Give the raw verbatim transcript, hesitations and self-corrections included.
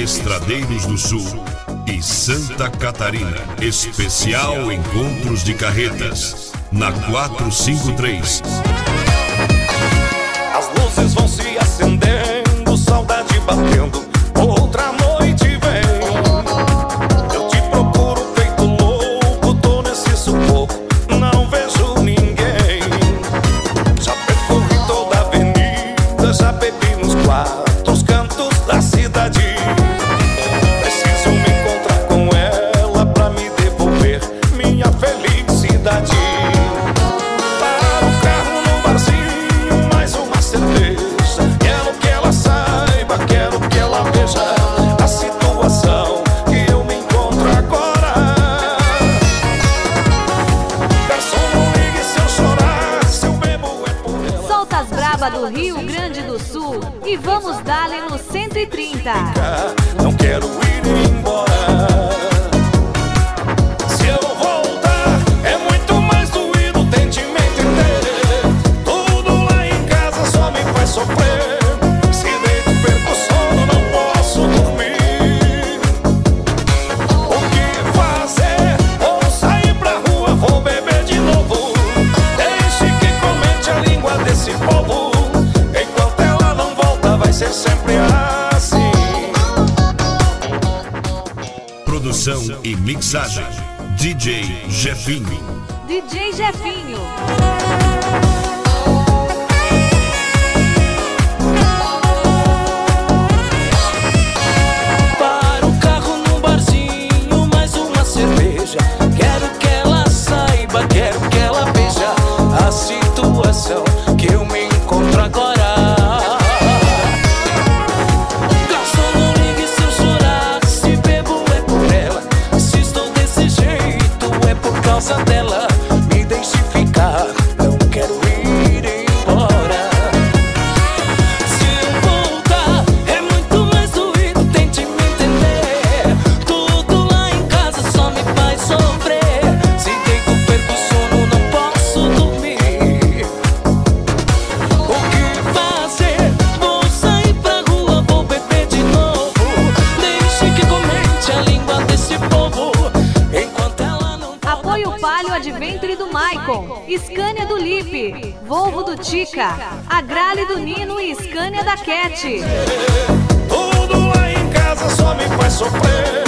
Estradeiros do Sul e Santa Catarina. Especial Encontros de Carretas, na quatrocentos e cinquenta e três. As luzes vão se acendendo, saudade batendo, outra noite vem. Eu te procuro feito louco, tô nesse sufoco, não vejo ninguém. Já percorri toda a avenida, já bebi nos quatro cantos da cidade. Preciso me encontrar com ela pra me devolver minha felicidade. Para o carro no barzinho, mais uma cerveja. Quero que ela saiba, quero que ela veja a situação que eu me encontro agora. Garçom, não ligue se eu chorar, se eu bebo é por ela. Solta as braba do Rio Grande do Sul e vamos dar-lhe no cento e trinta. Não quero ir embora. Se eu voltar, é muito mais doído, tente me entender. Tudo lá em casa só me faz sofrer. Se deito, perco o sono, não posso dormir. O que fazer? Vou sair pra rua, vou beber de novo. Deixe que comente a língua desse povo. Enquanto ela não volta, vai ser sempre assim. Produção e mixagem, D J Jefinho. D J Jefinho. Para o carro no barzinho, mais uma cerveja. Quero que ela saiba, quero que ela veja a situação que eu me encontro agora. Garçom, não ligue se eu chorar, se bebo é por ela. Se estou desse jeito é por causa dela. Me deixe ficar, não quero ir embora. Se eu voltar, é muito mais doído, tente me entender. Tudo lá em casa só me faz sofrer. Se deito, perco o sono, não posso dormir. O que fazer? Vou sair pra rua, vou beber de novo. Deixe que comente a língua desse povo. Enquanto ela não volta, Apoio Palio Adventure do Maicon, Scania do Lipe, Volvo do Tica, Agrale do Nino e Scania da Cat. tudo lá em casa só me faz sofrer.